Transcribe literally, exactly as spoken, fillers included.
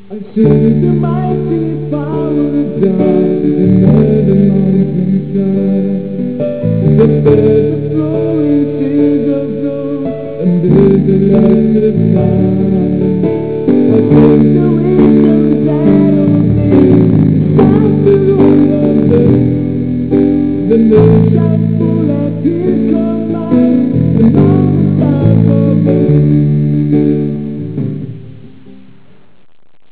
I see the mighty power of God in the mountainside. There's a flowing seas of gold, and there's a light of night.